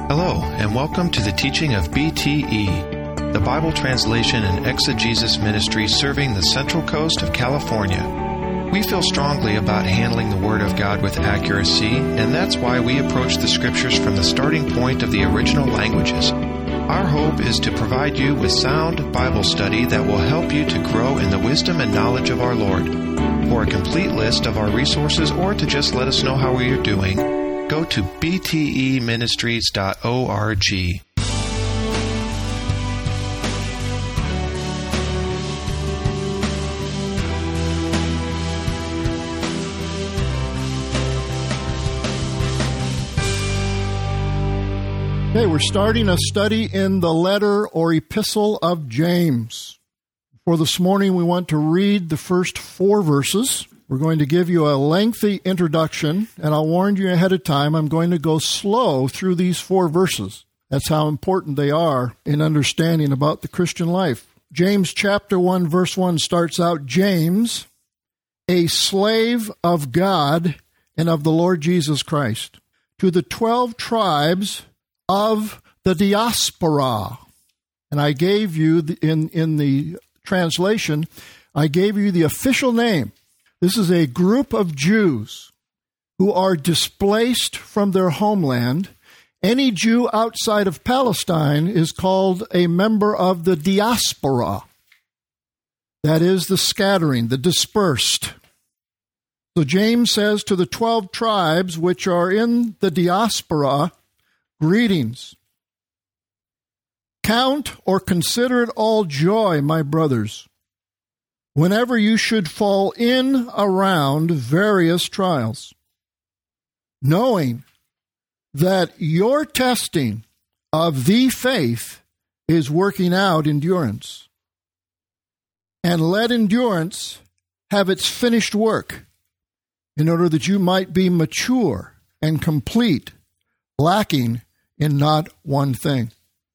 Hello, and welcome to the teaching of BTE, the Bible Translation and Exegesis Ministry serving the Central Coast of California. We feel strongly about handling the Word of God with accuracy, and that's why we approach the Scriptures from the starting point of the original languages. Our hope is to provide you with sound Bible study that will help you to grow in the wisdom and knowledge of our Lord. For a complete list of our resources or to just let us know how we are doing, go to bteministries.org. Okay, we're starting a study in the letter or epistle of James. For this morning, we want to read the first 4 verses. We're going to give you a lengthy introduction, and I'll warn you ahead of time, I'm going to go slow through these 4 verses. That's how important they are in understanding about the Christian life. James chapter 1, verse 1 starts out, James, a slave of God and of the Lord Jesus Christ, to the 12 tribes of the diaspora. And I gave you, in the translation, I gave you the official name. This is a group of Jews who are displaced from their homeland. Any Jew outside of Palestine is called a member of the diaspora. That is the scattering, the dispersed. So James says to the 12 tribes which are in the diaspora, greetings. Count or consider it all joy, my brothers, whenever you should fall in around various trials, knowing that your testing of the faith is working out endurance. And let endurance have its finished work, in order that you might be mature and complete, lacking in not one thing.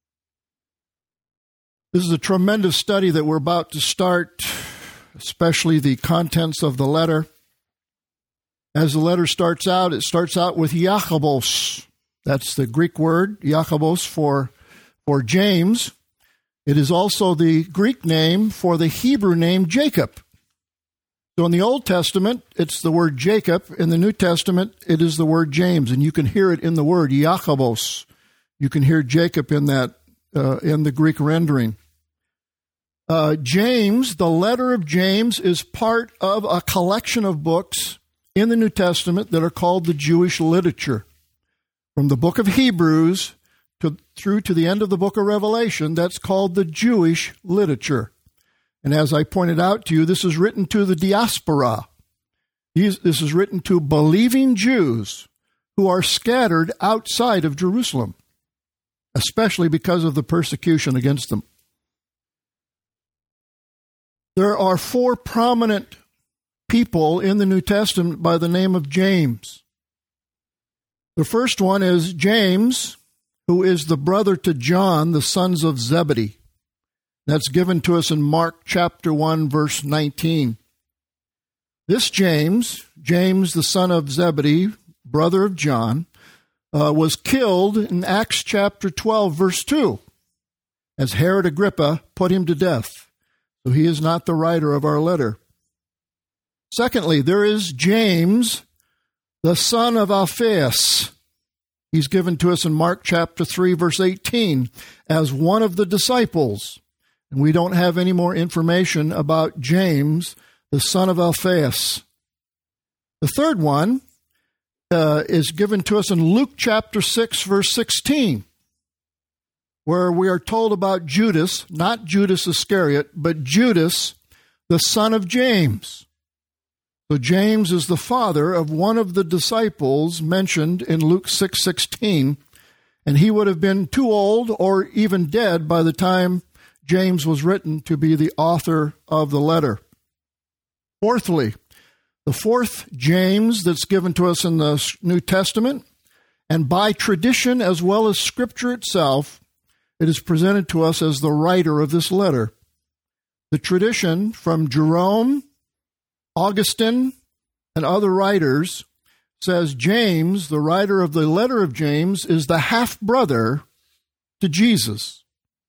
This is a tremendous study that we're about to start, especially the contents of the letter. As the letter starts out, it starts out with Iachobos. That's the Greek word, Iachobos, for James. It is also the Greek name for the Hebrew name Jacob. So in the Old Testament, it's the word Jacob. In the New Testament, it is the word James, and you can hear it in the word Iachobos. You can hear Jacob in that in the Greek rendering. James, the letter of James, is part of a collection of books in the New Testament that are called the Jewish literature. From the book of Hebrews through to the end of the book of Revelation, that's called the Jewish literature. And as I pointed out to you, this is written to the diaspora. This is written to believing Jews who are scattered outside of Jerusalem, especially because of the persecution against them. There are 4 prominent people in the New Testament by the name of James. The first one is James, who is the brother to John, the sons of Zebedee. That's given to us in Mark chapter 1, verse 19. This James, the son of Zebedee, brother of John, was killed in Acts chapter 12, verse 2, as Herod Agrippa put him to death. So he is not the writer of our letter. Secondly, there is James, the son of Alphaeus. He's given to us in Mark chapter 3, verse 18, as one of the disciples. And we don't have any more information about James, the son of Alphaeus. The third one is given to us in Luke chapter 6, verse 16, where we are told about Judas, not Judas Iscariot, but Judas, the son of James. So James is the father of one of the disciples mentioned in Luke 6:16, and he would have been too old or even dead by the time James was written to be the author of the letter. Fourthly, the fourth James that's given to us in the New Testament, and by tradition as well as Scripture itself, it is presented to us as the writer of this letter. The tradition from Jerome, Augustine, and other writers says James, the writer of the letter of James, is the half-brother to Jesus.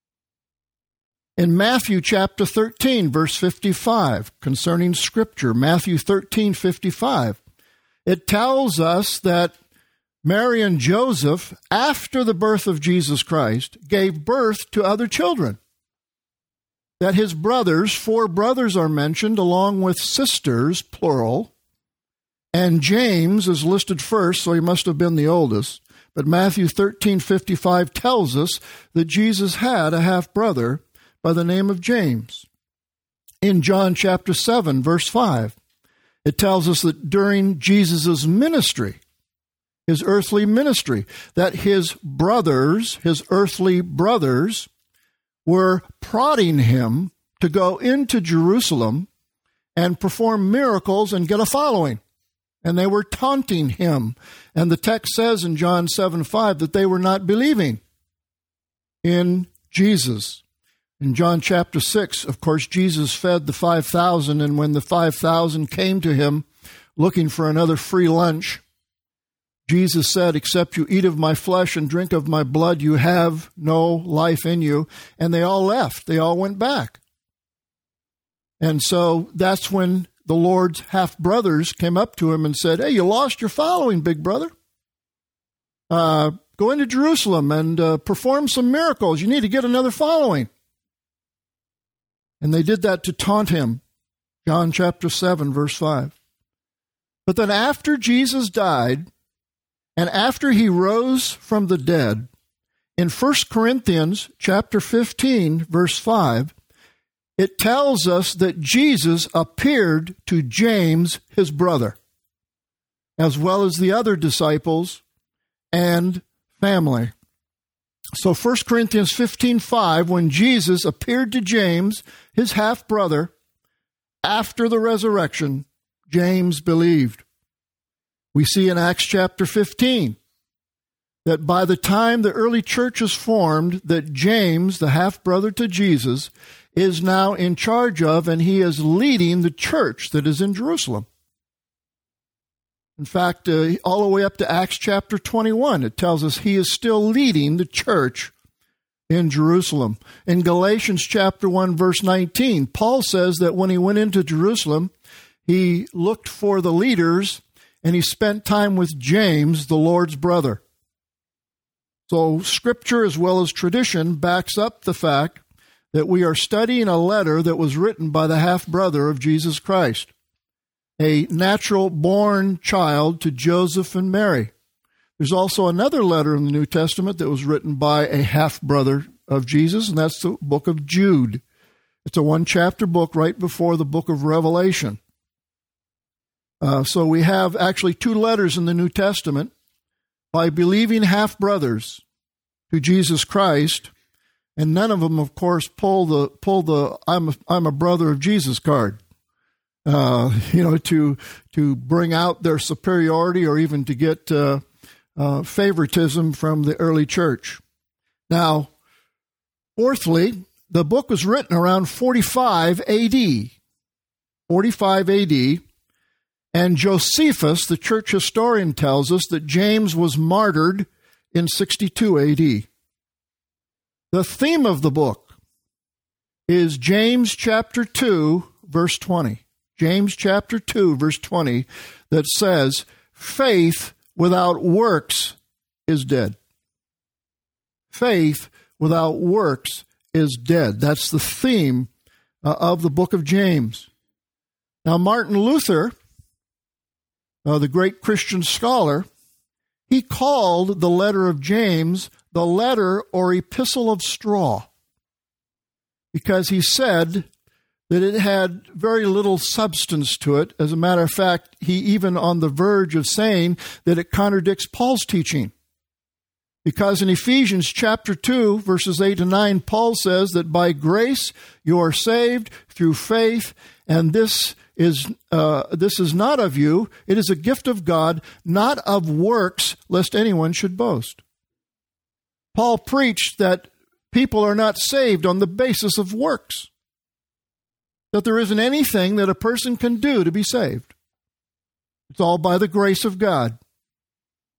In Matthew chapter 13, verse 55, concerning Scripture, Matthew 13, 55, it tells us that Mary and Joseph, after the birth of Jesus Christ, gave birth to other children. That his brothers, 4 brothers are mentioned, along with sisters, plural, and James is listed first, so he must have been the oldest. But Matthew 13:55 tells us that Jesus had a half-brother by the name of James. In John chapter 7, verse 5, it tells us that during Jesus' ministry, his earthly ministry, that his brothers, his earthly brothers, were prodding him to go into Jerusalem and perform miracles and get a following. And they were taunting him. And the text says in John 7:5 that they were not believing in Jesus. In John chapter 6, of course, Jesus fed the 5,000, and when the 5,000 came to him looking for another free lunch, Jesus said, "Except you eat of my flesh and drink of my blood, you have no life in you." And they all left. They all went back. And so that's when the Lord's half-brothers came up to him and said, "Hey, you lost your following, big brother. Go into Jerusalem and perform some miracles. You need to get another following." And they did that to taunt him. John chapter 7, verse 5. But then after Jesus died, and after he rose from the dead, in 1 Corinthians chapter 15, verse 5, it tells us that Jesus appeared to James, his brother, as well as the other disciples and family. So 1 Corinthians 15:5, when Jesus appeared to James, his half-brother, after the resurrection, James believed. We see in Acts chapter 15 that by the time the early church is formed, that James, the half-brother to Jesus, is now in charge of, and he is leading the church that is in Jerusalem. In fact, all the way up to Acts chapter 21, it tells us he is still leading the church in Jerusalem. In Galatians chapter 1, verse 19, Paul says that when he went into Jerusalem, he looked for the leaders and he spent time with James, the Lord's brother. So Scripture as well as tradition backs up the fact that we are studying a letter that was written by the half-brother of Jesus Christ, a natural-born child to Joseph and Mary. There's also another letter in the New Testament that was written by a half-brother of Jesus, and that's the book of Jude. It's a one-chapter book right before the book of Revelation. So we have actually 2 letters in the New Testament by believing half-brothers to Jesus Christ, and none of them, of course, pull the I'm a brother of Jesus card, to bring out their superiority or even to get favoritism from the early church. Now, fourthly, the book was written around 45 AD. 45 AD. And Josephus, the church historian, tells us that James was martyred in 62 AD. The theme of the book is James chapter 2, verse 20. James chapter 2, verse 20, that says, "Faith without works is dead." Faith without works is dead. That's the theme of the book of James. Now, Martin Luther, the great Christian scholar, he called the letter of James the letter or epistle of straw, because he said that it had very little substance to it. As a matter of fact, he even on the verge of saying that it contradicts Paul's teaching. Because in Ephesians chapter 2, verses 8 and 9, Paul says that by grace you are saved through faith, and this is not of you, it is a gift of God, not of works, lest anyone should boast. Paul preached that people are not saved on the basis of works, that there isn't anything that a person can do to be saved. It's all by the grace of God.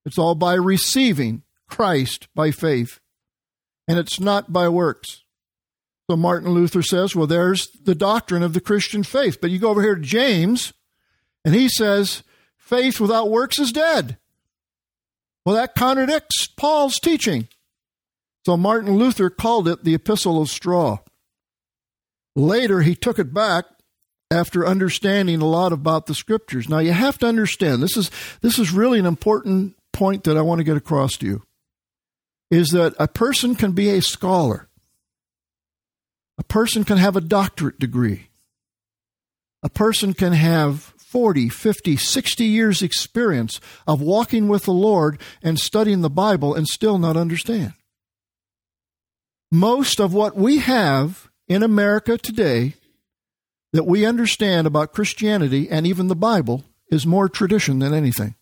It's all by receiving Christ by faith. And it's not by works. So Martin Luther says, well, there's the doctrine of the Christian faith. But you go over here to James, and he says, faith without works is dead. Well, that contradicts Paul's teaching. So Martin Luther called it the Epistle of Straw. Later, he took it back after understanding a lot about the Scriptures. Now, you have to understand, this is really an important point that I want to get across to you, is that a person can be a scholar. A person can have a doctorate degree. A person can have 40, 50, 60 years experience of walking with the Lord and studying the Bible and still not understand. Most of what we have in America today that we understand about Christianity and even the Bible is more tradition than anything.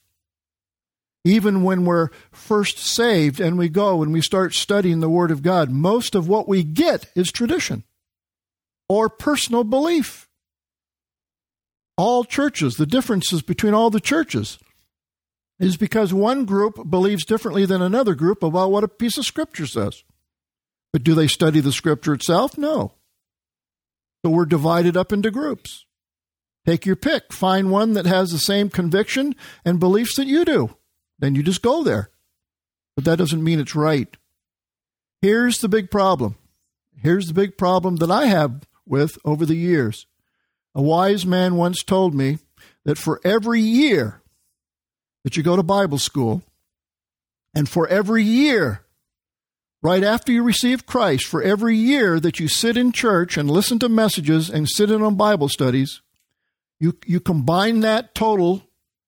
Even when we're first saved and we go and we start studying the Word of God, most of what we get is tradition or personal belief. All churches, the differences between all the churches is because one group believes differently than another group about what a piece of Scripture says. But do they study the Scripture itself? No. So we're divided up into groups. Take your pick. Find one that has the same conviction and beliefs that you do. Then you just go there. But that doesn't mean it's right. Here's the big problem. Here's the big problem that I have with over the years. A wise man once told me that for every year that you go to Bible school, and for every year right after you receive Christ, for every year that you sit in church and listen to messages and sit in on Bible studies, you combine that total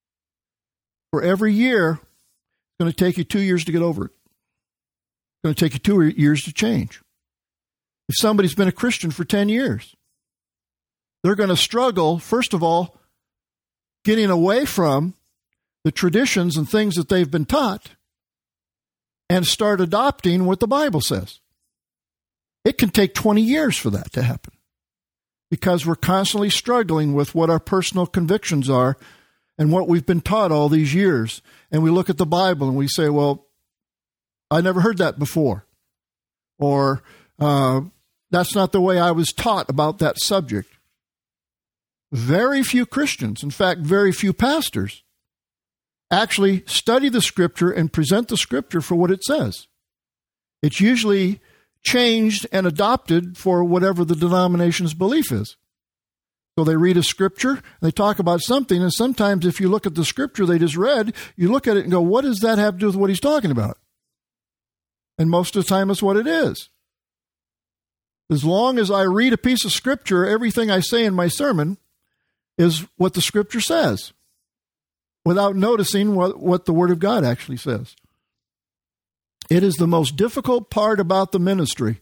for every year, it's going to take you 2 years to get over it. It's going to take you 2 years to change. If somebody's been a Christian for 10 years, they're going to struggle, first of all, getting away from the traditions and things that they've been taught and start adopting what the Bible says. It can take 20 years for that to happen because we're constantly struggling with what our personal convictions are and what we've been taught all these years. And we look at the Bible and we say, well, I never heard that before. Or that's not the way I was taught about that subject. Very few Christians, in fact, very few pastors, actually study the Scripture and present the Scripture for what it says. It's usually changed and adopted for whatever the denomination's belief is. So they read a Scripture, they talk about something, and sometimes if you look at the Scripture they just read, you look at it and go, what does that have to do with what he's talking about? And most of the time it's what it is. As long as I read a piece of Scripture, everything I say in my sermon is what the Scripture says, without noticing what the Word of God actually says. It is the most difficult part about the ministry,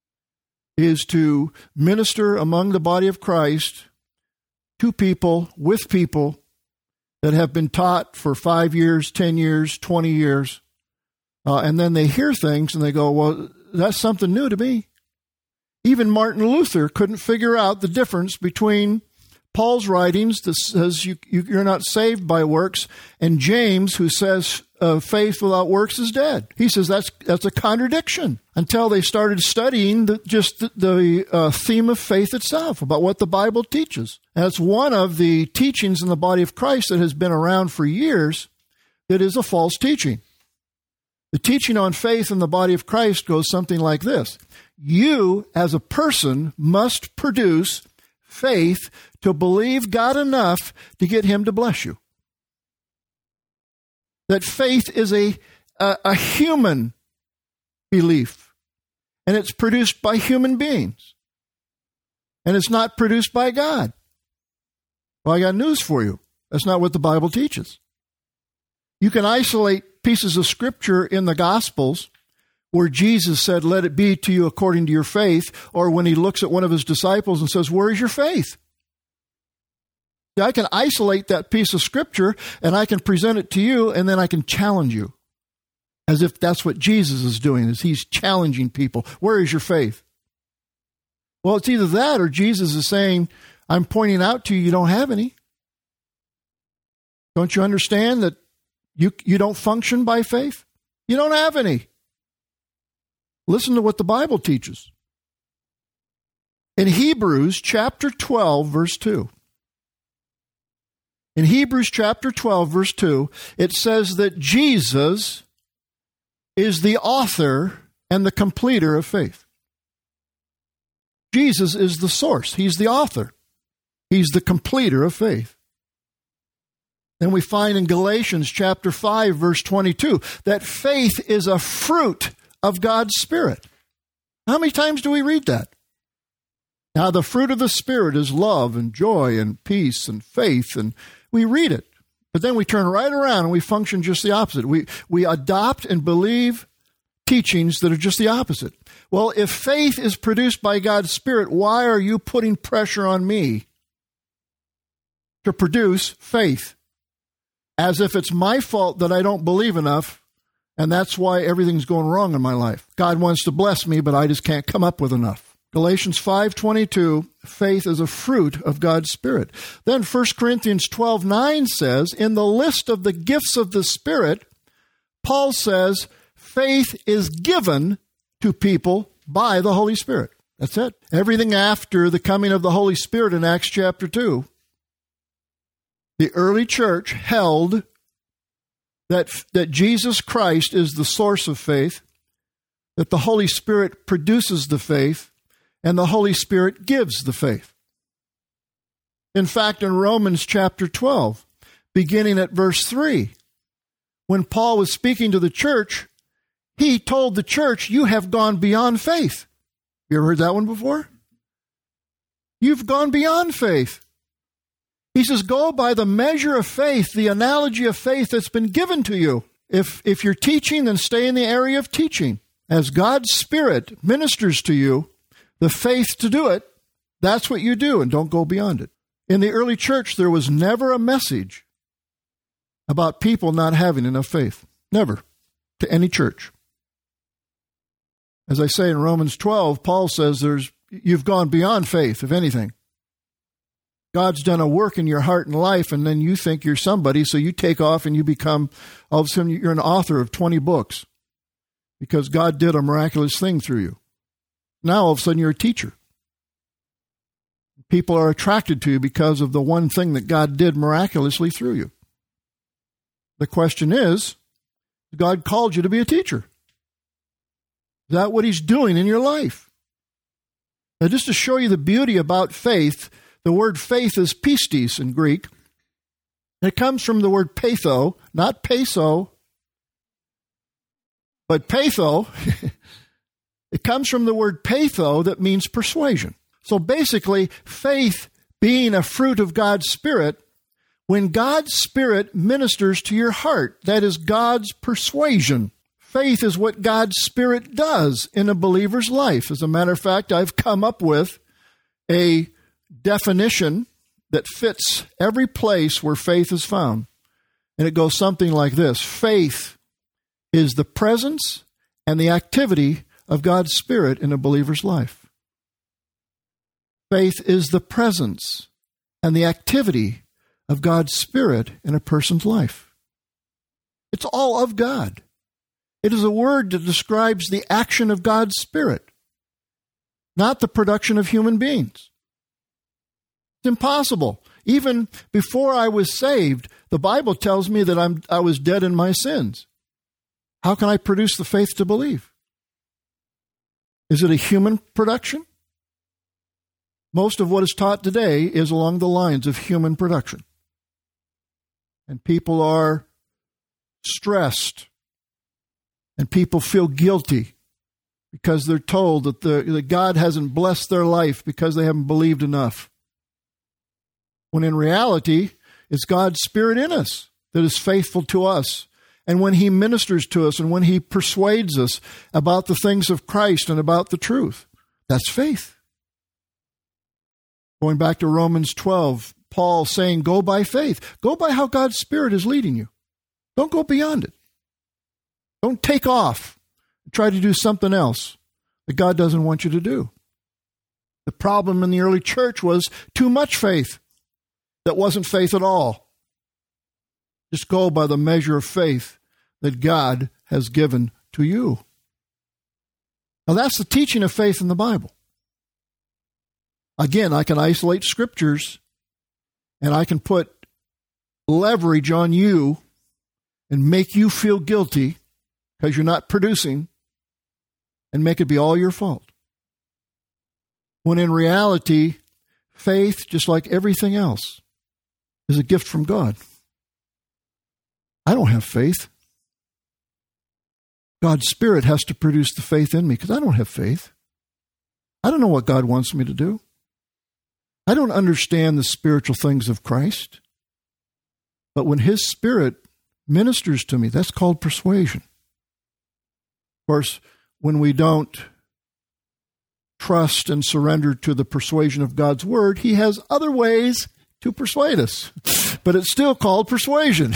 is to minister among the body of Christ to people, with people that have been taught for 5 years, 10 years, 20 years, and then they hear things and they go, well, that's something new to me. Even Martin Luther couldn't figure out the difference between Paul's writings that says you're not saved by works, and James, who says faith without works is dead. He says that's a contradiction until they started studying the theme of faith itself, about what the Bible teaches. And it's one of the teachings in the body of Christ that has been around for years that is a false teaching. The teaching on faith in the body of Christ goes something like this. You, as a person, must produce faith to believe God enough to get him to bless you. That faith is a human belief, and it's produced by human beings, and it's not produced by God. Well, I got news for you. That's not what the Bible teaches. You can isolate pieces of Scripture in the Gospels where Jesus said, let it be to you according to your faith, or when he looks at one of his disciples and says, where is your faith? I can isolate that piece of Scripture and I can present it to you, and then I can challenge you as if that's what Jesus is doing, is he's challenging people. Where is your faith? Well, it's either that or Jesus is saying, I'm pointing out to you, you don't have any. Don't you understand that You don't function by faith? You don't have any. Listen to what the Bible teaches. In Hebrews chapter 12, verse 2. In Hebrews chapter 12, verse 2, it says that Jesus is the author and the completer of faith. Jesus is the source. He's the author. He's the completer of faith. Then we find in Galatians chapter 5, verse 22, that faith is a fruit of God's Spirit. How many times do we read that? Now, the fruit of the Spirit is love and joy and peace and faith, and we read it. But then we turn right around and we function just the opposite. We adopt and believe teachings that are just the opposite. Well, if faith is produced by God's Spirit, why are you putting pressure on me to produce faith? As if it's my fault that I don't believe enough, and that's why everything's going wrong in my life. God wants to bless me, but I just can't come up with enough. Galatians 5:22, faith is a fruit of God's Spirit. Then 1 Corinthians 12:9 says, in the list of the gifts of the Spirit, Paul says, faith is given to people by the Holy Spirit. That's it. Everything after the coming of the Holy Spirit in Acts chapter 2, the early church held that Jesus Christ is the source of faith, that the Holy Spirit produces the faith, and the Holy Spirit gives the faith. In fact, in Romans chapter 12, beginning at verse 3, when Paul was speaking to the church, he told the church, you have gone beyond faith. You ever heard that one before? You've gone beyond faith. He says, go by the measure of faith, the analogy of faith that's been given to you. If you're teaching, then stay in the area of teaching. As God's Spirit ministers to you the faith to do it, that's what you do, and don't go beyond it. In the early church, there was never a message about people not having enough faith. Never. To any church. As I say in Romans 12, Paul says you've gone beyond faith, if anything. God's done a work in your heart and life, and then you think you're somebody, so you take off and you become, all of a sudden, you're an author of 20 books because God did a miraculous thing through you. Now, all of a sudden, you're a teacher. People are attracted to you because of the one thing that God did miraculously through you. The question is, God called you to be a teacher. Is that what He's doing in your life? Now, just to show you the beauty about faith, the word faith is pistis in Greek. It comes from the word patho, not peso, but patho. It comes from the word patho that means persuasion. So basically, faith being a fruit of God's Spirit, when God's Spirit ministers to your heart, that is God's persuasion. Faith is what God's Spirit does in a believer's life. As a matter of fact, I've come up with a definition that fits every place where faith is found. And it goes something like this. Faith is the presence and the activity of God's Spirit in a believer's life. Faith is the presence and the activity of God's Spirit in a person's life. It's all of God. It is a word that describes the action of God's Spirit, not the production of human beings. It's impossible. Even before I was saved, the Bible tells me that I was dead in my sins. How can I produce the faith to believe? Is it a human production? Most of what is taught today is along the lines of human production. And people are stressed, and people feel guilty because they're told that God hasn't blessed their life because they haven't believed enough. When in reality, it's God's Spirit in us that is faithful to us. And when He ministers to us and when He persuades us about the things of Christ and about the truth, that's faith. Going back to Romans 12, Paul saying, go by faith. Go by how God's Spirit is leading you. Don't go beyond it. Don't take off and try to do something else that God doesn't want you to do. The problem in the early church was too much faith that wasn't faith at all. Just go by the measure of faith that God has given to you. Now, that's the teaching of faith in the Bible. Again, I can isolate scriptures, and I can put leverage on you and make you feel guilty because you're not producing, and make it be all your fault. When in reality, faith, just like everything else, is a gift from God. I don't have faith. God's Spirit has to produce the faith in me because I don't have faith. I don't know what God wants me to do. I don't understand the spiritual things of Christ. But when His Spirit ministers to me, that's called persuasion. Of course, when we don't trust and surrender to the persuasion of God's Word, He has other ways to persuade us. But it's still called persuasion.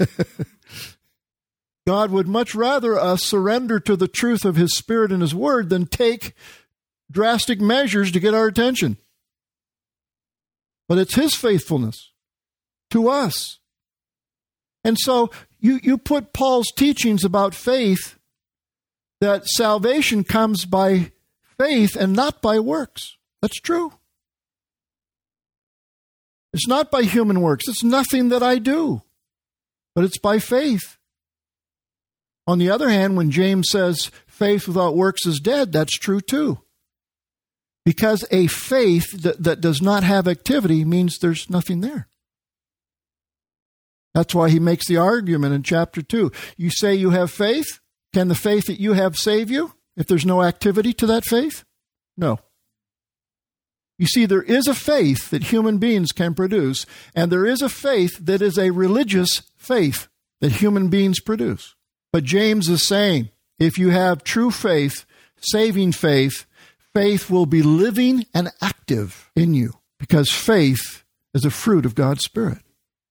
God would much rather us surrender to the truth of His Spirit and His Word than take drastic measures to get our attention. But it's His faithfulness to us. And so you put Paul's teachings about faith, that salvation comes by faith and not by works. That's true. It's not by human works. It's nothing that I do, but it's by faith. On the other hand, when James says faith without works is dead, that's true too. Because a faith that does not have activity means there's nothing there. That's why he makes the argument in chapter 2. You say you have faith? Can the faith that you have save you if there's no activity to that faith? No. You see, there is a faith that human beings can produce, and there is a faith that is a religious faith that human beings produce. But James is saying, if you have true faith, saving faith, faith will be living and active in you, because faith is a fruit of God's Spirit.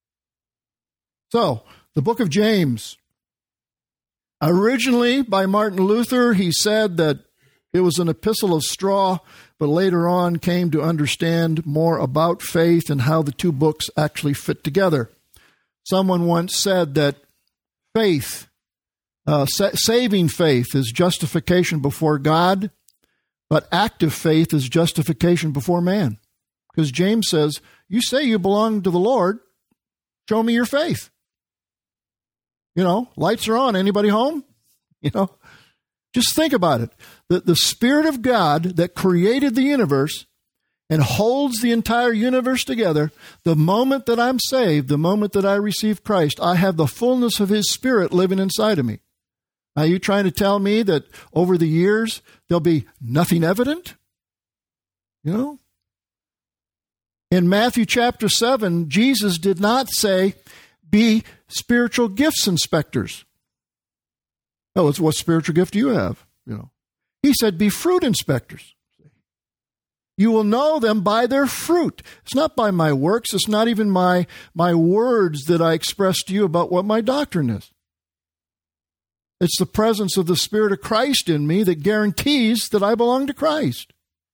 So, the book of James. Originally, by Martin Luther, he said that it was an epistle of straw, but later on came to understand more about faith and how the two books actually fit together. Someone once said that faith, saving faith is justification before God, but active faith is justification before man. Because James says, you say you belong to the Lord, show me your faith. You know, lights are on. Anybody home? You know, just think about it. The Spirit of God that created the universe and holds the entire universe together, the moment that I'm saved, the moment that I receive Christ, I have the fullness of His Spirit living inside of me. Are you trying to tell me that over the years there'll be nothing evident? You know? In Matthew chapter 7, Jesus did not say, be spiritual gifts inspectors. Oh, it's what spiritual gift do you have? You know, He said, be fruit inspectors. You will know them by their fruit. It's not by my works. It's not even my words that I express to you about what my doctrine is. It's the presence of the Spirit of Christ in me that guarantees that I belong to Christ.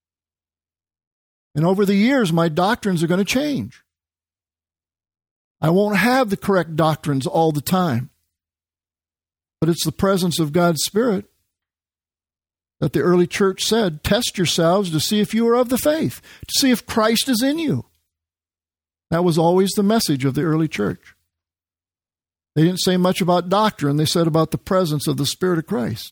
And over the years, my doctrines are going to change. I won't have the correct doctrines all the time. But it's the presence of God's Spirit that the early church said, test yourselves to see if you are of the faith, to see if Christ is in you. That was always the message of the early church. They didn't say much about doctrine. They said about the presence of the Spirit of Christ.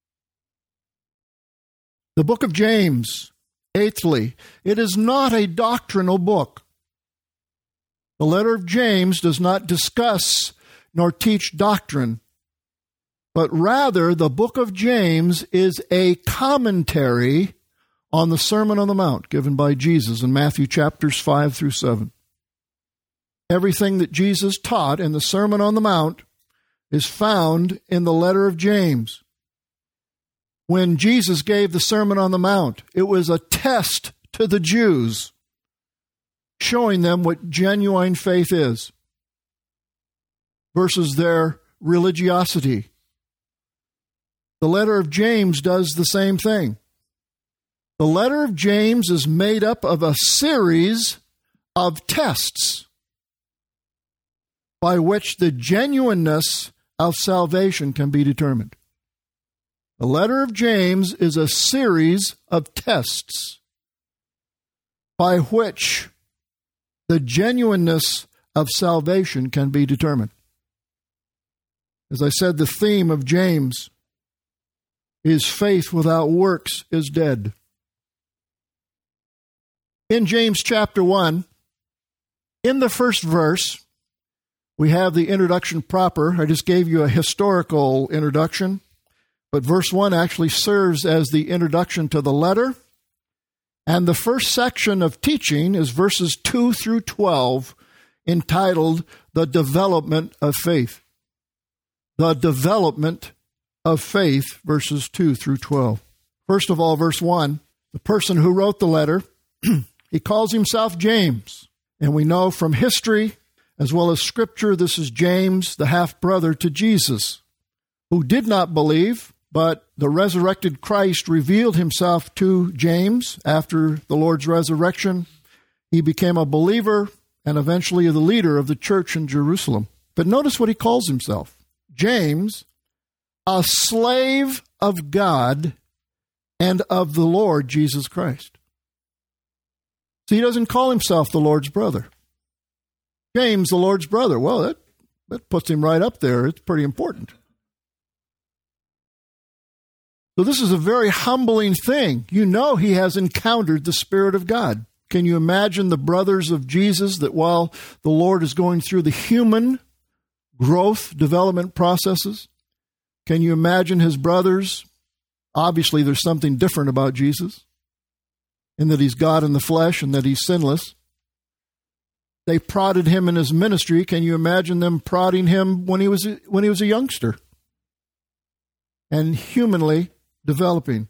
The book of James, eighthly, it is not a doctrinal book. The letter of James does not discuss nor teach doctrine, but rather the book of James is a commentary on the Sermon on the Mount given by Jesus in Matthew chapters 5 through 7. Everything that Jesus taught in the Sermon on the Mount is found in the letter of James. When Jesus gave the Sermon on the Mount, it was a test to the Jews, showing them what genuine faith is versus their religiosity. The letter of James does the same thing. The letter of James is made up of a series of tests. by which the genuineness of salvation can be determined. The letter of James is a series of tests by which the genuineness of salvation can be determined. As I said, the theme of James is faith without works is dead. In James chapter 1, in the first verse, we have the introduction proper. I just gave you a historical introduction, but verse 1 actually serves as the introduction to the letter. And the first section of teaching is verses 2 through 12, entitled The Development of Faith. The Development of Faith, verses 2 through 12. First of all, verse 1, the person who wrote the letter, he calls himself James. And we know from history as well as Scripture, this is James, the half-brother to Jesus, who did not believe, but the resurrected Christ revealed himself to James after the Lord's resurrection. He became a believer and eventually the leader of the church in Jerusalem. But notice what he calls himself. James, a slave of God and of the Lord Jesus Christ. So he doesn't call himself the Lord's brother. James, the Lord's brother. Well, that puts him right up there. It's pretty important. So this is a very humbling thing. You know he has encountered the Spirit of God. Can you imagine the brothers of Jesus that while the Lord is going through the human growth, development processes, can you imagine his brothers? Obviously, there's something different about Jesus in that he's God in the flesh and that he's sinless. They prodded him in his ministry. Can you imagine them prodding him when he was a youngster and humanly developing?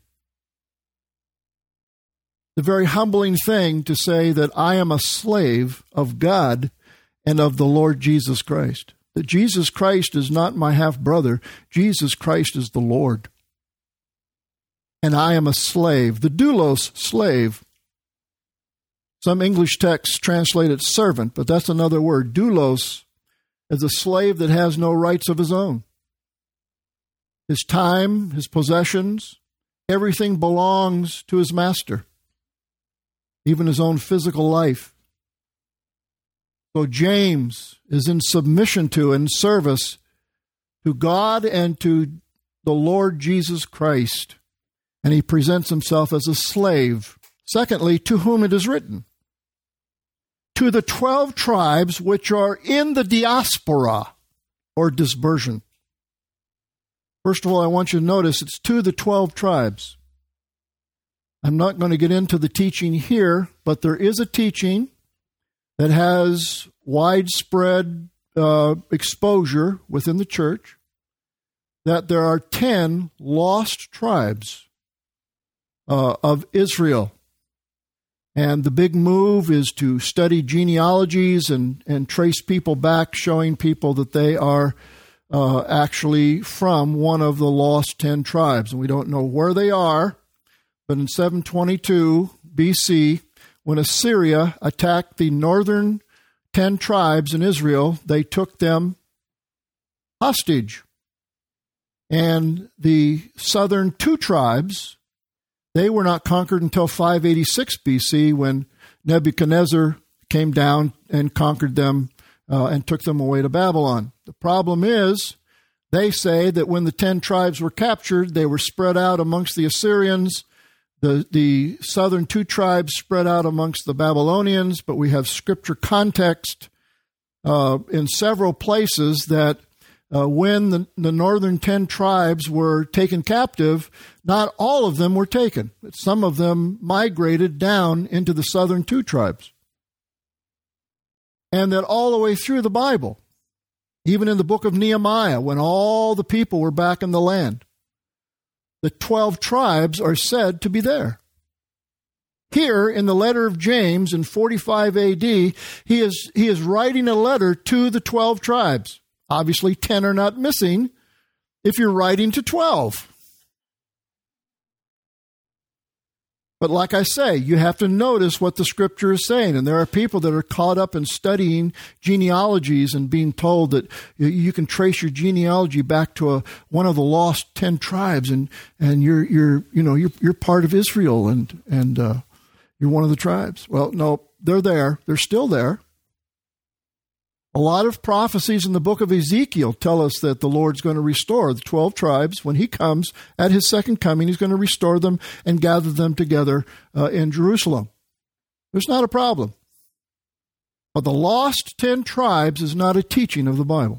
The very humbling thing to say that I am a slave of God and of the Lord Jesus Christ. That Jesus Christ is not my half-brother. Jesus Christ is the Lord. And I am a slave, the doulos, slave. Some English texts translate it servant, but that's another word. Doulos is a slave that has no rights of his own. His time, his possessions, everything belongs to his master, even his own physical life. So James is in submission to and service to God and to the Lord Jesus Christ, and he presents himself as a slave. Secondly, to whom it is written. To the 12 tribes which are in the diaspora or dispersion. First of all, I want you to notice it's to the 12 tribes. I'm not going to get into the teaching here, but there is a teaching that has widespread exposure within the church that there are 10 lost tribes of Israel. And the big move is to study genealogies and trace people back, showing people that they are actually from one of the lost 10 tribes. And we don't know where they are, but in 722 BC, when Assyria attacked the northern 10 tribes in Israel, they took them hostage. And the southern 2 tribes, they were not conquered until 586 BC when Nebuchadnezzar came down and conquered them and took them away to Babylon. The problem is, they say that when the 10 tribes were captured, they were spread out amongst the Assyrians. The southern 2 tribes spread out amongst the Babylonians, but we have scripture context in several places that when the northern 10 tribes were taken captive, not all of them were taken. Some of them migrated down into the southern 2 tribes. And that all the way through the Bible, even in the book of Nehemiah, when all the people were back in the land, the 12 tribes are said to be there. Here in the letter of James in 45 AD, he is writing a letter to the 12 tribes. Obviously, 10 are not missing if you're writing to 12. But like I say, you have to notice what the Scripture is saying. And there are people that are caught up in studying genealogies and being told that you can trace your genealogy back to one of the lost 10 tribes, and you're part of Israel, and you're one of the tribes. Well, no, they're there. They're still there. A lot of prophecies in the book of Ezekiel tell us that the Lord's going to restore the 12 tribes. When he comes at his second coming, he's going to restore them and gather them together in Jerusalem. There's not a problem. But the lost 10 tribes is not a teaching of the Bible.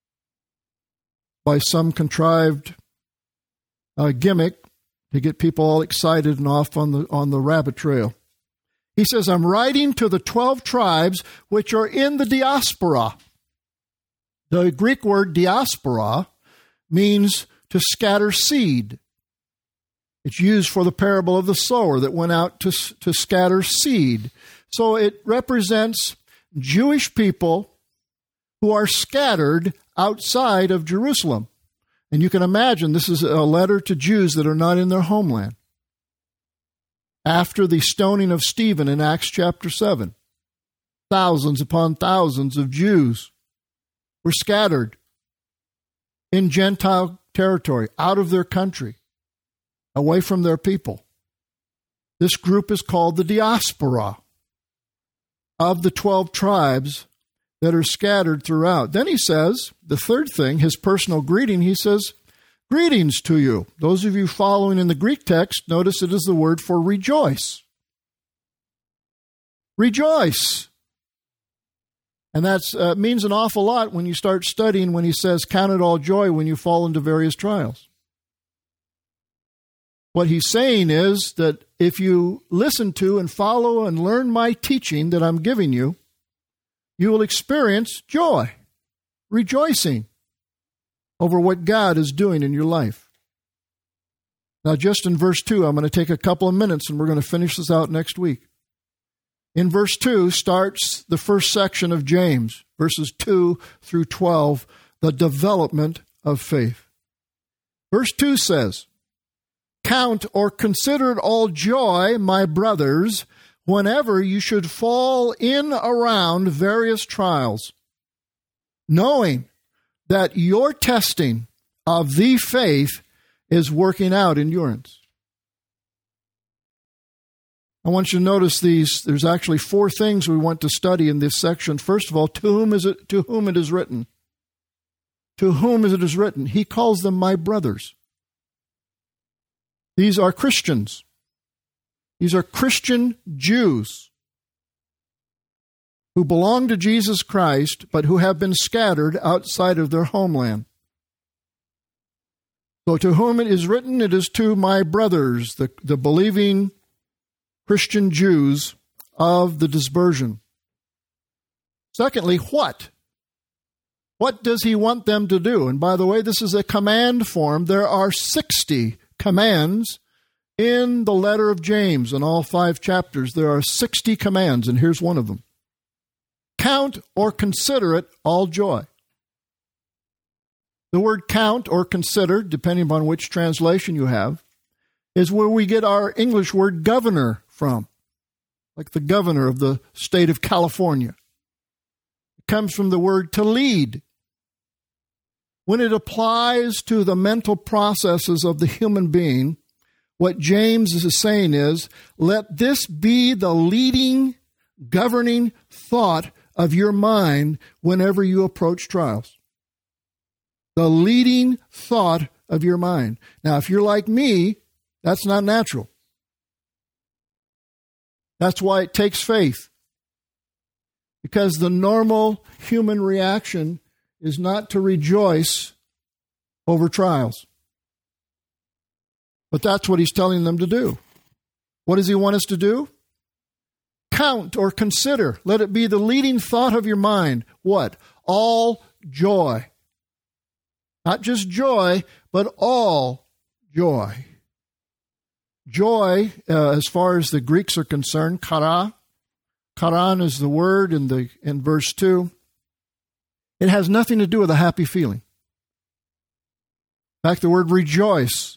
By some contrived gimmick to get people all excited and off on the rabbit trail. He says, I'm writing to the 12 tribes which are in the diaspora. The Greek word diaspora means to scatter seed. It's used for the parable of the sower that went out to scatter seed. So it represents Jewish people who are scattered outside of Jerusalem. And you can imagine this is a letter to Jews that are not in their homeland. After the stoning of Stephen in Acts chapter 7, thousands upon thousands of Jews were scattered in Gentile territory, out of their country, away from their people. This group is called the diaspora of the 12 tribes that are scattered throughout. Then he says, the third thing, his personal greeting, he says, greetings to you. Those of you following in the Greek text, notice it is the word for rejoice. Rejoice. And that means an awful lot when you start studying when he says, count it all joy when you fall into various trials. What he's saying is that if you listen to and follow and learn my teaching that I'm giving you, you will experience joy, rejoicing over what God is doing in your life. Now, just in verse 2, I'm going to take a couple of minutes and we're going to finish this out next week. In verse 2 starts the first section of James, verses 2 through 12, the development of faith. Verse 2 says, count or consider it all joy, my brothers, whenever you should fall in around various trials, knowing that your testing of the faith is working out endurance. I want you to notice these. There's actually 4 things we want to study in this section. First of all, to whom it is written. To whom it is written. He calls them my brothers. These are Christians. These are Christian Jews who belong to Jesus Christ, but who have been scattered outside of their homeland. So to whom it is written, it is to my brothers, the believing Christian Jews of the dispersion. Secondly, what? What does he want them to do? And by the way, this is a command form. There are 60 commands in the letter of James. In all 5 chapters, there are 60 commands, and here's one of them. Count or consider it all joy. The word count or consider, depending upon which translation you have, is where we get our English word governor from, like the governor of the state of California. It comes from the word to lead. When it applies to the mental processes of the human being, what James is saying is, let this be the leading, governing thought of your mind whenever you approach trials. The leading thought of your mind. Now, if you're like me, that's not natural. That's why it takes faith. Because the normal human reaction is not to rejoice over trials. But that's what he's telling them to do. What does he want us to do? Count or consider. Let it be the leading thought of your mind. What? All joy. Not just joy, but all joy. Joy, as far as the Greeks are concerned, kara. Karan is the word in verse 2. It has nothing to do with a happy feeling. In fact, the word rejoice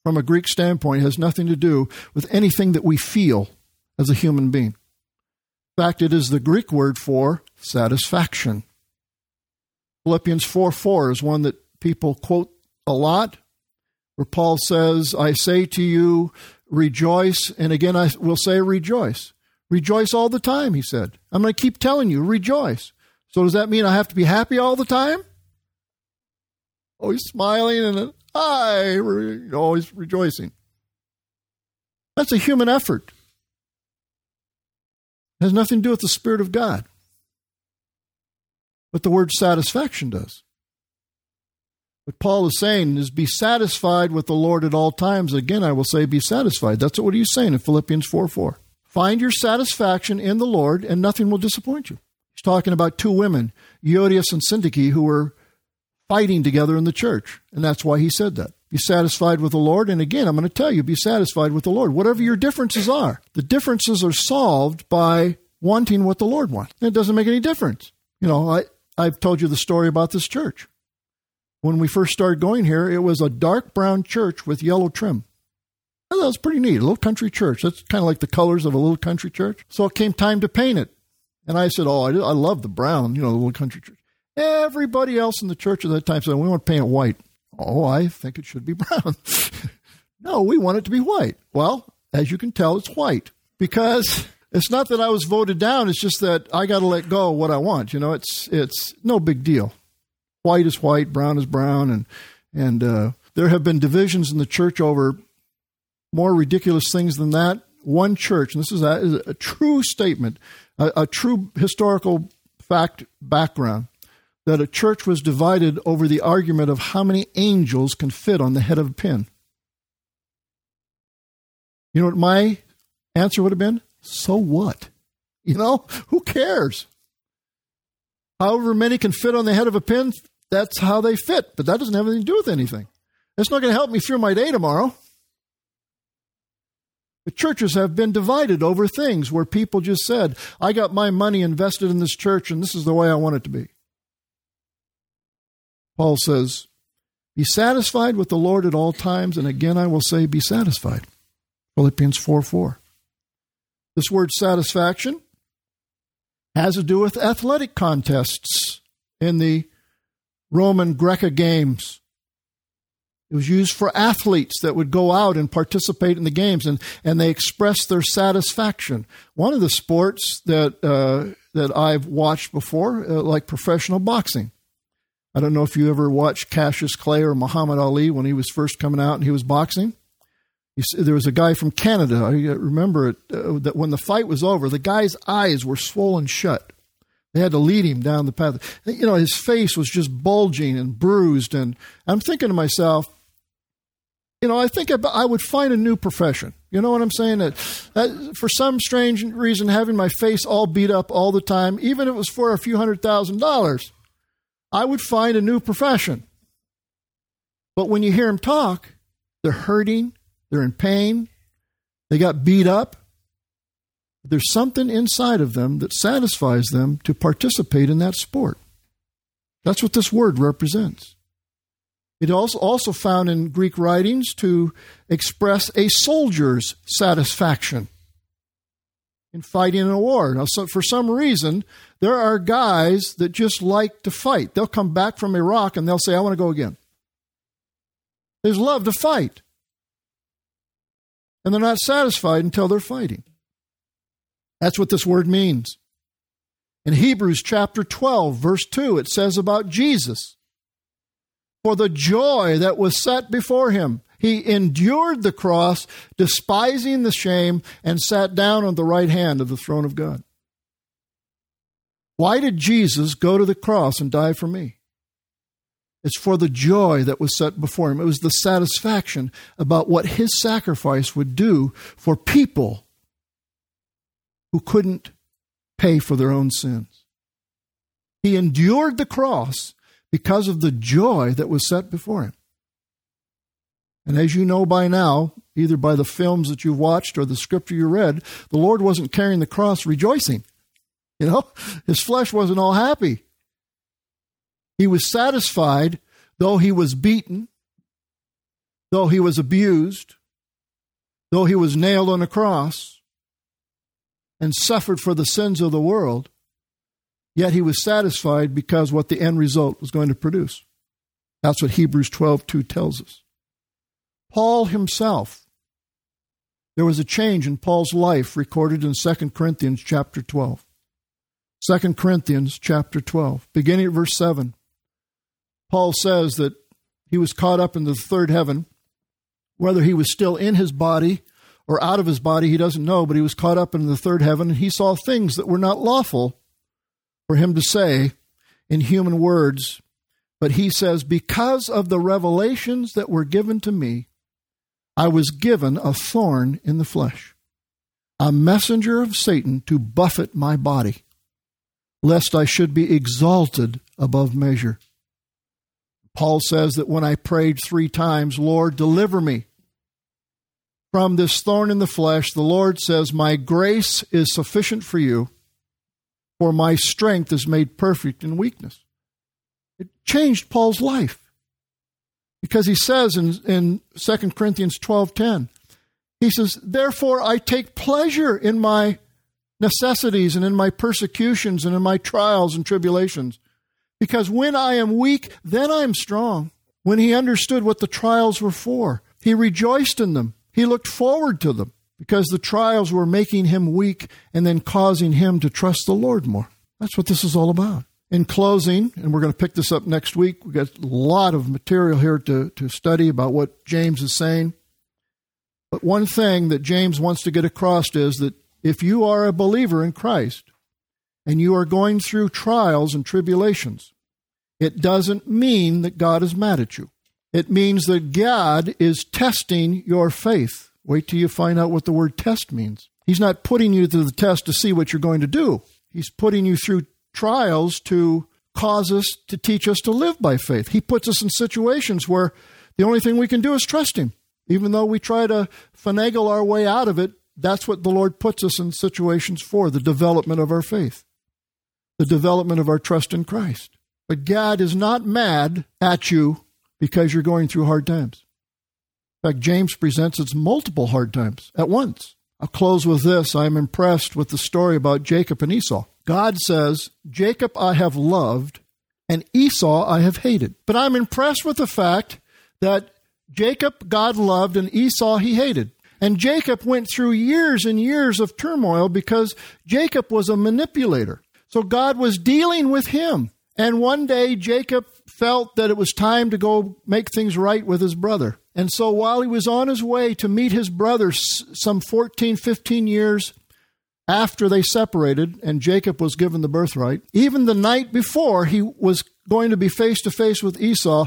from a Greek standpoint, has nothing to do with anything that we feel as a human being. In fact, it is the Greek word for satisfaction. Philippians 4:4 is one that people quote a lot, where Paul says, I say to you, rejoice. And again, I will say rejoice. Rejoice all the time, he said. I'm going to keep telling you, rejoice. So does that mean I have to be happy all the time? Always smiling and always rejoicing. That's a human effort. It has nothing to do with the Spirit of God. But the word satisfaction does. What Paul is saying is be satisfied with the Lord at all times. Again, I will say be satisfied. That's what he's saying in Philippians 4:4. Find your satisfaction in the Lord and nothing will disappoint you. He's talking about two women, Euodias and Syntyche, who were fighting together in the church. And that's why he said that. Be satisfied with the Lord. And again, I'm going to tell you, be satisfied with the Lord. Whatever your differences are, the differences are solved by wanting what the Lord wants. And it doesn't make any difference. You know, I've told you the story about this church. When we first started going here, it was a dark brown church with yellow trim. I thought it was pretty neat, a little country church. That's kind of like the colors of a little country church. So it came time to paint it. And I said, I love the brown, the little country church. Everybody else in the church at that time said, we want to paint it white. Oh, I think it should be brown. No, we want it to be white. Well, as you can tell, it's white. Because it's not that I was voted down. It's just that I got to let go of what I want. It's no big deal. White is white, brown is brown. And there have been divisions in the church over more ridiculous things than that. One church, and this is a true statement, a true historical fact background, that a church was divided over the argument of how many angels can fit on the head of a pin. You know what my answer would have been? So what? Who cares? However many can fit on the head of a pin, that's how they fit. But that doesn't have anything to do with anything. It's not going to help me through my day tomorrow. The churches have been divided over things where people just said, I got my money invested in this church and this is the way I want it to be. Paul says, be satisfied with the Lord at all times, and again I will say, be satisfied. Philippians 4:4. This word satisfaction has to do with athletic contests in the Roman Greca games. It was used for athletes that would go out and participate in the games, and they expressed their satisfaction. One of the sports that I've watched before, like professional boxing. I don't know if you ever watched Cassius Clay or Muhammad Ali when he was first coming out and he was boxing. There was a guy from Canada. I remember it, that when the fight was over, the guy's eyes were swollen shut. They had to lead him down the path. His face was just bulging and bruised. And I'm thinking to myself, I think I would find a new profession. You know what I'm saying? That for some strange reason, having my face all beat up all the time, even if it was for a few $100,000, I would find a new profession. But when you hear them talk, they're hurting, they're in pain, they got beat up. There's something inside of them that satisfies them to participate in that sport. That's what this word represents. It also found in Greek writings to express a soldier's satisfaction in fighting in a war. Now, so for some reason, there are guys that just like to fight. They'll come back from Iraq and they'll say, I want to go again. They just love to fight. And they're not satisfied until they're fighting. That's what this word means. In Hebrews chapter 12, verse 2, it says about Jesus, for the joy that was set before him, he endured the cross, despising the shame, and sat down on the right hand of the throne of God. Why did Jesus go to the cross and die for me? It's for the joy that was set before him. It was the satisfaction about what his sacrifice would do for people who couldn't pay for their own sins. He endured the cross because of the joy that was set before him. And as you know by now, either by the films that you've watched or the scripture you read, the Lord wasn't carrying the cross rejoicing. His flesh wasn't all happy. He was satisfied, though he was beaten, though he was abused, though he was nailed on a cross and suffered for the sins of the world, yet he was satisfied because what the end result was going to produce. That's what Hebrews 12:2 tells us. Paul himself, there was a change in Paul's life recorded in 2 Corinthians chapter 12. 2 Corinthians chapter 12, beginning at verse 7. Paul says that he was caught up into the third heaven. Whether he was still in his body or out of his body, he doesn't know, but he was caught up into the third heaven, and he saw things that were not lawful for him to say in human words. But he says, because of the revelations that were given to me, I was given a thorn in the flesh, a messenger of Satan to buffet my body, lest I should be exalted above measure. Paul says that when I prayed 3 times, Lord, deliver me from this thorn in the flesh, the Lord says, my grace is sufficient for you, for my strength is made perfect in weakness. It changed Paul's life. Because he says in 2 Corinthians 12:10, he says, therefore I take pleasure in my necessities and in my persecutions and in my trials and tribulations. Because when I am weak, then I am strong. When he understood what the trials were for, he rejoiced in them. He looked forward to them because the trials were making him weak and then causing him to trust the Lord more. That's what this is all about. In closing, and we're going to pick this up next week, we've got a lot of material here to study about what James is saying. But one thing that James wants to get across is that if you are a believer in Christ and you are going through trials and tribulations, it doesn't mean that God is mad at you. It means that God is testing your faith. Wait till you find out what the word test means. He's not putting you to the test to see what you're going to do. He's putting you through trials to cause us, to teach us to live by faith. He puts us in situations where the only thing we can do is trust him. Even though we try to finagle our way out of it, that's what the Lord puts us in situations for, the development of our faith, the development of our trust in Christ. But God is not mad at you because you're going through hard times. In fact, James presents it's multiple hard times at once. I'll close with this. I'm impressed with the story about Jacob and Esau. God says, Jacob I have loved, and Esau I have hated. But I'm impressed with the fact that Jacob God loved, and Esau he hated. And Jacob went through years and years of turmoil because Jacob was a manipulator. So God was dealing with him. And one day Jacob felt that it was time to go make things right with his brother. And so while he was on his way to meet his brother some 14, 15 years after they separated and Jacob was given the birthright, even the night before he was going to be face to face with Esau,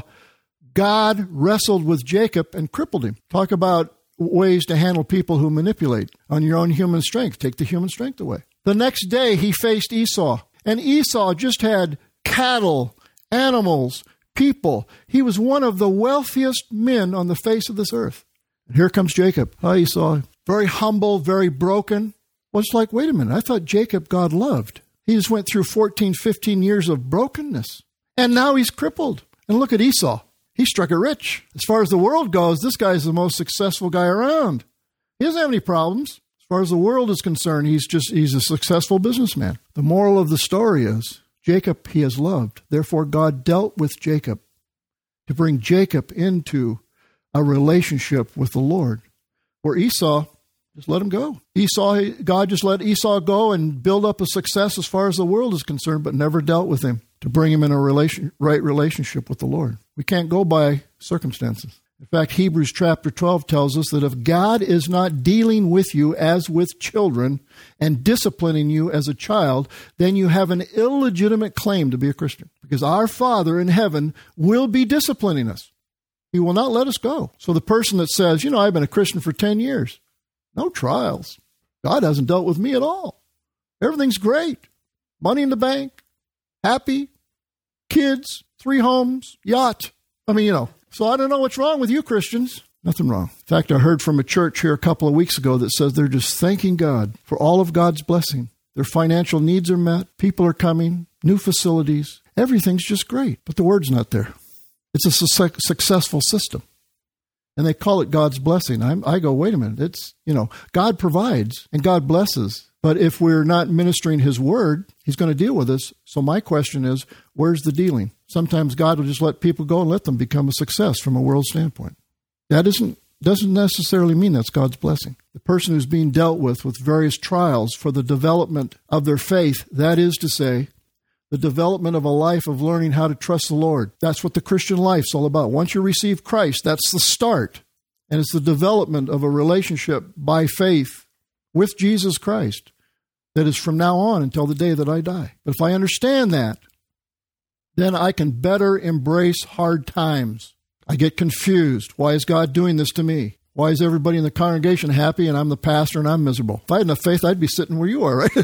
God wrestled with Jacob and crippled him. Talk about ways to handle people who manipulate on your own human strength. Take the human strength away. The next day he faced Esau, and Esau just had cattle, animals, people. He was one of the wealthiest men on the face of this earth. And here comes Jacob. Hi, Esau. Very humble, very broken. Well, it's like, wait a minute, I thought Jacob God loved. He just went through 14, 15 years of brokenness. And now he's crippled. And look at Esau. He struck it rich. As far as the world goes, this guy's the most successful guy around. He doesn't have any problems. As far as the world is concerned, he's a successful businessman. The moral of the story is, Jacob he has loved. Therefore, God dealt with Jacob to bring Jacob into a relationship with the Lord. Where Esau, just let him go. God just let Esau go and build up a success as far as the world is concerned, but never dealt with him to bring him in a right relationship with the Lord. We can't go by circumstances. In fact, Hebrews chapter 12 tells us that if God is not dealing with you as with children and disciplining you as a child, then you have an illegitimate claim to be a Christian. Because our Father in heaven will be disciplining us. He will not let us go. So the person that says, I've been a Christian for 10 years, no trials. God hasn't dealt with me at all. Everything's great. Money in the bank, happy, kids, 3 homes, yacht. So I don't know what's wrong with you Christians. Nothing wrong. In fact, I heard from a church here a couple of weeks ago that says they're just thanking God for all of God's blessing. Their financial needs are met. People are coming. New facilities. Everything's just great. But the word's not there. It's a successful system. and they call it God's blessing. I go, wait a minute. It's, God provides and God blesses. But if we're not ministering His word, He's going to deal with us. So my question is, where's the dealing? Sometimes God will just let people go and let them become a success from a world standpoint. That doesn't necessarily mean that's God's blessing. The person who's being dealt with various trials for the development of their faith, that is to say, the development of a life of learning how to trust the Lord. That's what the Christian life's all about. Once you receive Christ, that's the start. And it's the development of a relationship by faith with Jesus Christ that is from now on until the day that I die. But if I understand that, then I can better embrace hard times. I get confused. Why is God doing this to me? Why is everybody in the congregation happy and I'm the pastor and I'm miserable? If I had enough faith, I'd be sitting where you are, right?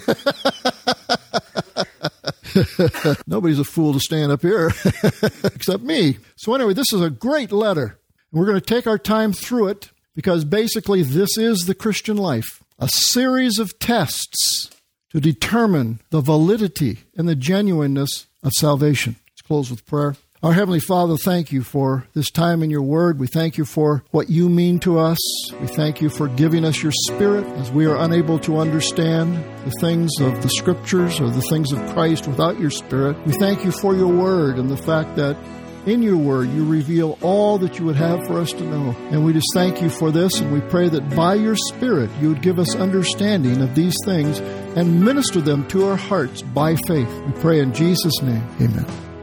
Nobody's a fool to stand up here except me. So anyway, this is a great letter. We're going to take our time through it because basically this is the Christian life. A series of tests to determine the validity and the genuineness of salvation. Let's close with prayer. Our Heavenly Father, thank you for this time in your word. We thank you for what you mean to us. We thank you for giving us your Spirit as we are unable to understand the things of the Scriptures or the things of Christ without your Spirit. We thank you for your word and the fact that in your word you reveal all that you would have for us to know. And we just thank you for this, and we pray that by your Spirit you would give us understanding of these things and minister them to our hearts by faith. We pray in Jesus' name. Amen.